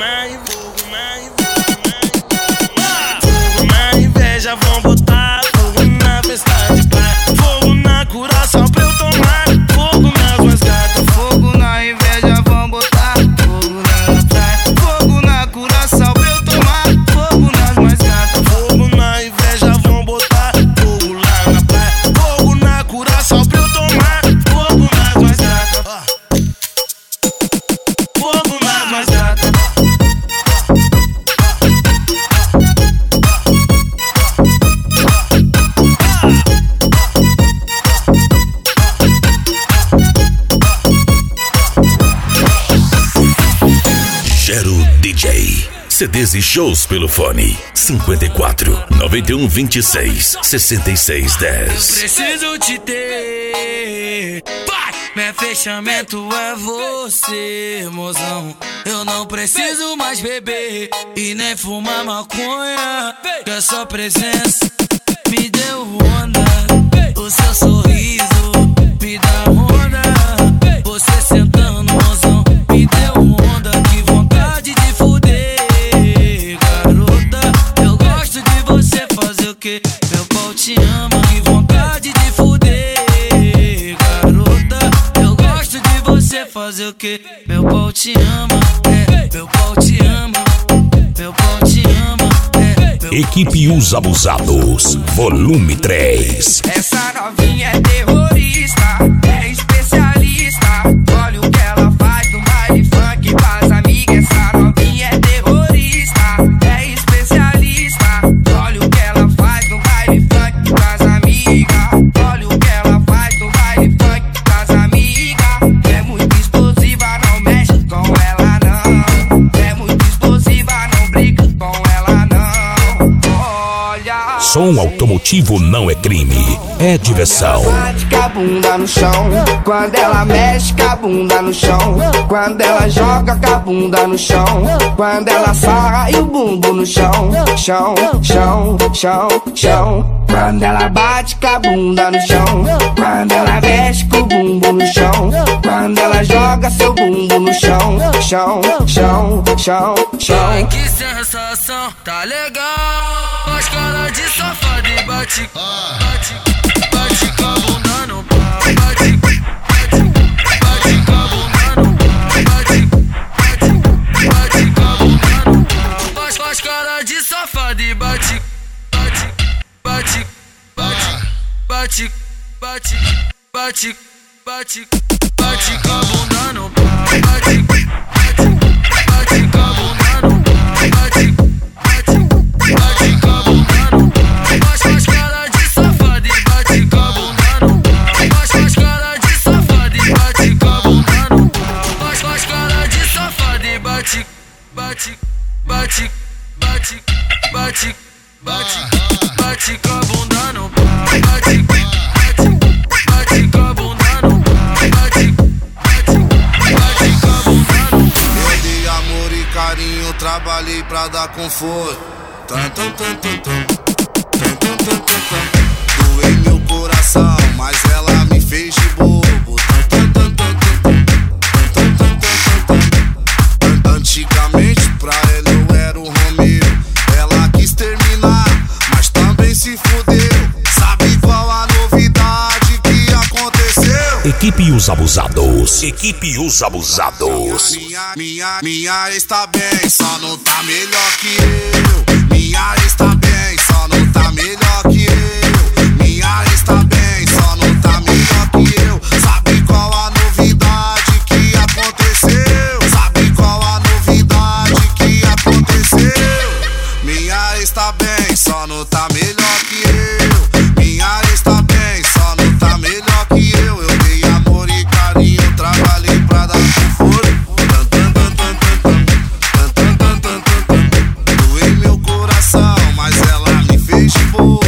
na inveja vão botar fogo na festa de praia. Fogo na Curaçao pra eu tomar. Fogo nas mais gatas. Fogo na inveja vão botar fogo na praia. Fogo na Curaçao pra eu tomar. Fogo nas mais gatas. Fogo na inveja vão botar fogo lá na praia. Fogo na Curaçao pra eu tomar. Fogo nas mais gatas. Fogo nas mais gatas. Gero DJ. CDs e shows pelo fone 54 91 26 66 10. Preciso te ter. Vai! Meu fechamento é você, mozão. Eu não preciso mais beber e nem fumar maconha. Que a sua presença me deu onda. O seu sorriso me dá onda. Você sentando, mozão, me deu onda. Que vontade de fuder, garota. Eu gosto de você fazer o que? Meu pau te ama. Que vontade de fuder, garota. Eu gosto de você fazer o que? Meu pau te ama, meu pau te ama. Meu pau te ama, Equipe Os Abusados, volume 3. Essa novinha é terrorista, é especialista. Olha o que ela faz no baile funk com as amigas. Essa novinha é terrorista, é especialista. Olha o que ela faz no baile funk com as amigas. Olha o que ela faz no baile funk com as amigas. É muito explosiva, não mexe com ela não. É muito explosiva, não briga com ela não. Olha, Som automotivo não é crime, é diversão. bate com a bunda no chão, quando ela mexe com a bunda no chão, quando ela joga com a bunda no chão, quando ela sarra e o bumbum no chão, chão, chão, chão, chão. Quando ela bate com a bunda no chão, quando ela mexe com o bumbum no chão, quando ela joga seu bumbum no chão, chão, chão, chão, chão. ai que sensação, tá legal. As caras de safado e bate, bate, bate com a bunda no pau. Bate, bate, bate com a bunda no pau. Bate, bate, bate com a bunda no pau. Faz cara de safado e bate, bate, bate, bate, bate, bate, bate, bate com a bunda no pau. Bate, bate, bate com a bunda no pau. Bate, bate, bate com a bunda no pau. Faz cara de safado e bate com a bunda no pau. Faz cara de safado e bate com a bunda no pau. Faz cara de safado e bate, bate, bate, bate, bate, bate, bate com a bunda no pau. Bate, bate, bate com a bunda no pau. Bate, bate, bate com a bunda no pau. Eu dei amor e carinho, trabalhei pra dar conforto. Tum, tum, tum, tum, tum. Tum, tum, tum, tum, tum. Doei meu coração, mas ela me fez de bobo. Tum, tum, tum, tum, tum. Tum, tum, tum, tum, tum. Antigamente pra ela eu era o Romeu. Ela quis terminar, mas também se fudeu. Sabe qual a novidade que aconteceu? Equipe Os Abusados. Equipe Os Abusados. Minha ex tá bem, só não tá melhor que eu. Minha ex tá bem, só não tá melhor que eu. Minha ex tá bem, só não tá melhor que eu. Sabe qual a novidade que aconteceu? Sabe qual a novidade que aconteceu? Minha ex tá bem, só não tá melhor que eu. Minha ex tá bem, só não tá melhor que eu. Eu dei amor e carinho, trabalhei pra dar conforto. Doei meu coração, mas ela me fez de bobo.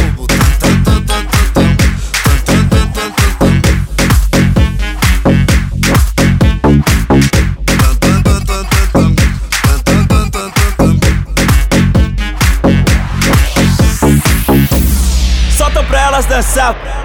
Solta pra elas dançar.